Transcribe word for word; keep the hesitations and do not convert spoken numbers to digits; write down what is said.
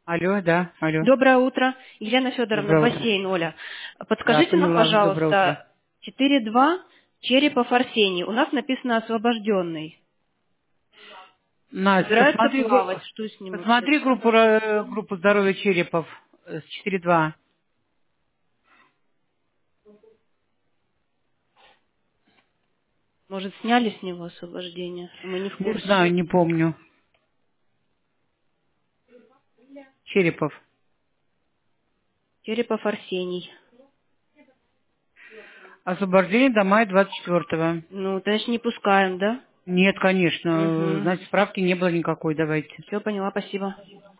Алло, да, алло. Доброе утро. Елена Федоровна, Доброе утро. бассейн, Оля. Да, Подскажите нам, поняла. Доброе утро. пожалуйста, четыре два Черепов Арсений. У нас написано освобожденный. Настя, Собирается посмотри, гру- плавать. Что с ним вообще? посмотри группу, ра- группу здоровья Черепов э, с четыре два. Может, сняли с него освобождение? Мы не в Не курсе. знаю, не помню. Черепов. Черепов Арсений. Освобождение до мая двадцать четвёртого. Ну, значит, не пускаем, да? Нет, конечно. Угу. Значит, справки не было никакой. Давайте. Все, поняла, спасибо.